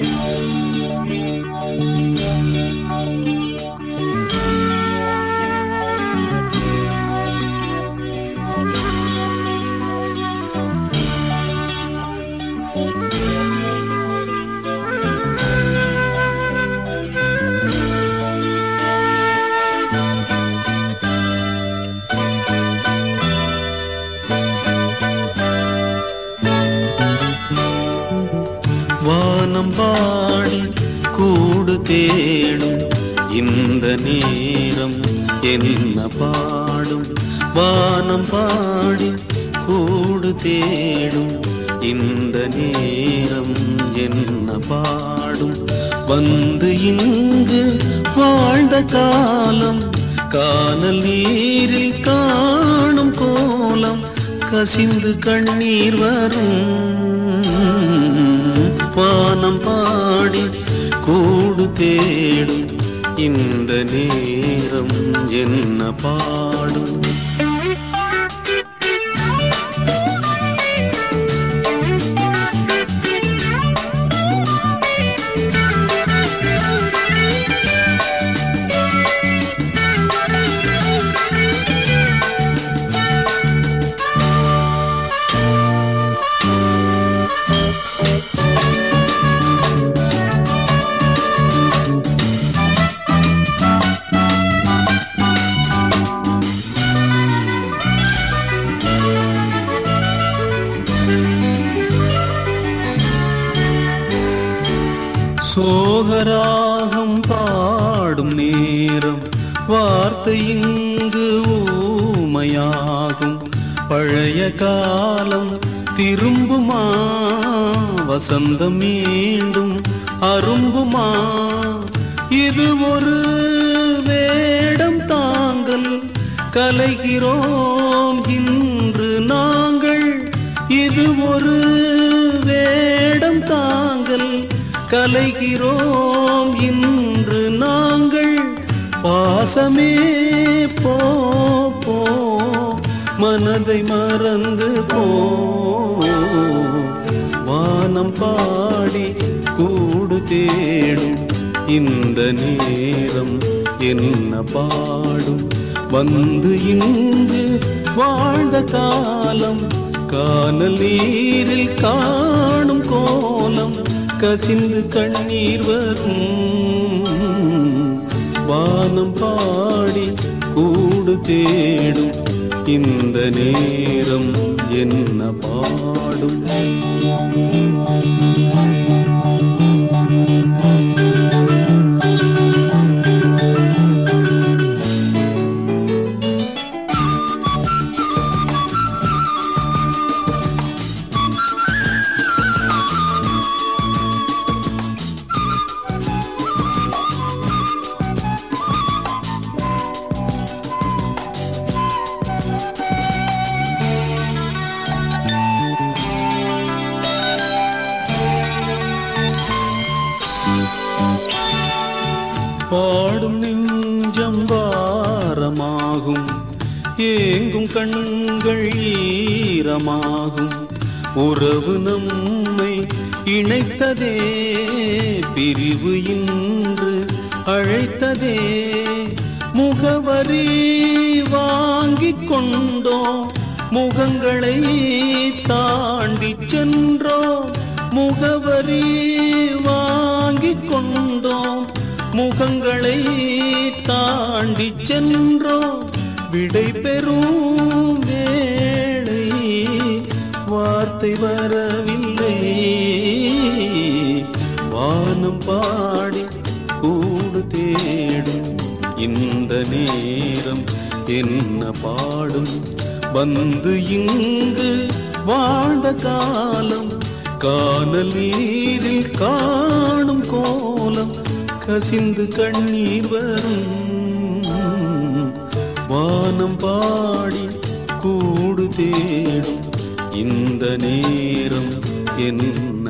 வானம் பாடி கூடு தேடும் இந்த நேரம் என்ன பாடும். வானம் பாடி கூடு தேடும் இந்த நேரம் என்ன பாடும். வந்து இங்கு வாழ்ந்த காலம் கானல் நீரில் காணும் கோலம் கசிந்து கண்ணீர் வரும். வானம் பாடி கூடு தேடும் இந்த நேரம் என்ன பாடும். சோகராகம் பாடும் நேரம் வார்த்தை இங்கு ஊமையாகும். பழைய காலம் திரும்புமா, வசந்தம் மீண்டும் அரும்புமா. இது ஒரு வேடம் தாங்கள் கலைகிறோம் இன்று நாங்கள். இது ஒரு வேடம் தாங்கள் கலைகிறோம் இன்று நாங்கள். பாசமே போ போ, மனதை மறந்து போ. வானம் பாடி கூடு தேடும் இந்த நேரம் என்ன பாடும். வந்து இங்கு வாழ்ந்த காலம் கானல் நீரில் காணும் கோலம் கசிந்து கண்ணீர் வரும். வானம் பாடி கூடு தேடும் இந்த நேரம் என்ன பாடும். பாடும் நெஞ்சம் பாரமாகும், ஏங்கும் கண்கள் ஈரமாகும். உறவு நம்மை இணைத்ததே, பிரிவு இன்று அழைத்ததே. முகவரி வாங்கிக் கொண்டோம், முகங்களை தாண்டி சென்றோம். முகவரி வாங்கிக் கொண்டோம், முகங்களை தாண்டி சென்றோம். விடை பெறும் வேளை வார்த்தை வரவில்லை. வானம் பாடி கூடு தேடும் இந்த நேரம் என்ன பாடும். வந்து இங்கு வாழ்ந்த காலம் கானல் நீரில் காணும் கோலம் கசிந்து கண்ணீர் வரும். வானம் பாடி கூடு தேடும் இந்த நேரம் என்ன